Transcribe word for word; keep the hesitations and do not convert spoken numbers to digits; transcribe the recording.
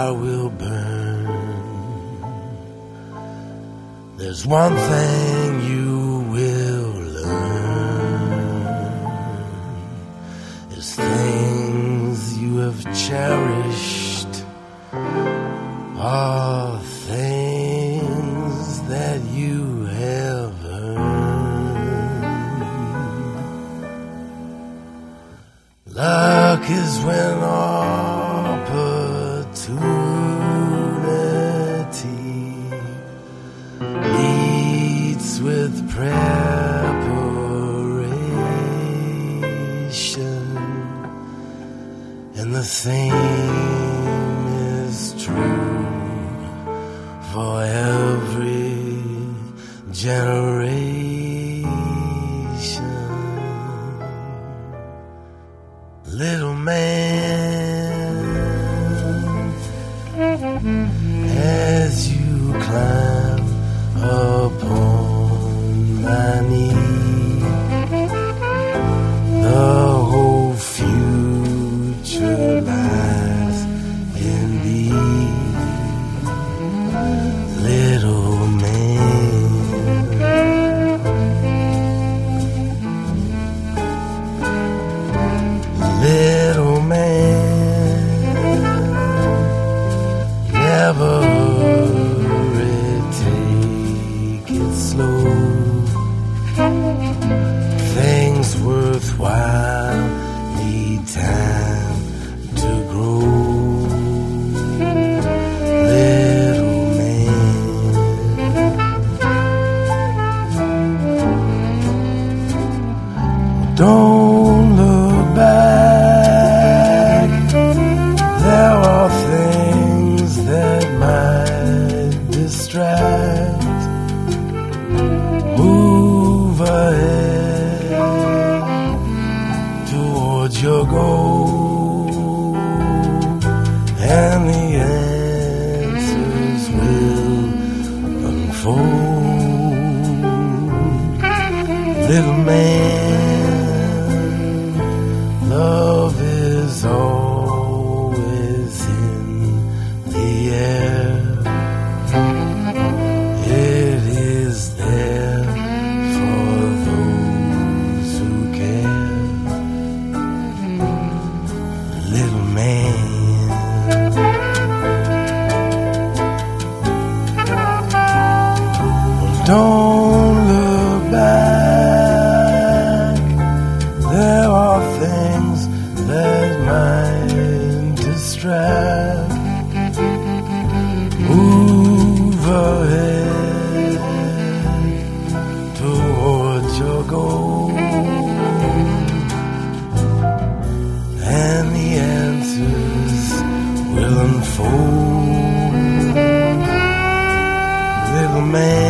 heart will burn. There's one thing you will learn, is things you have cherished are things that you have earned. Luck is when opportunity meets with preparation, and the same is true for every generation. Little man, as you climb upon my knee, the whole future lies in thee. Little man, little man, never hurry, take it slow. Things worthwhile need time to grow. Little man, don't look back. There are things that might distract. Move ahead towards your goal, and the answers will unfold. Little man, love is always in the air. It is there for those who care. Little man, don't look back. There are things that might distract. Move ahead towards your goal, and the answers will unfold. Little man,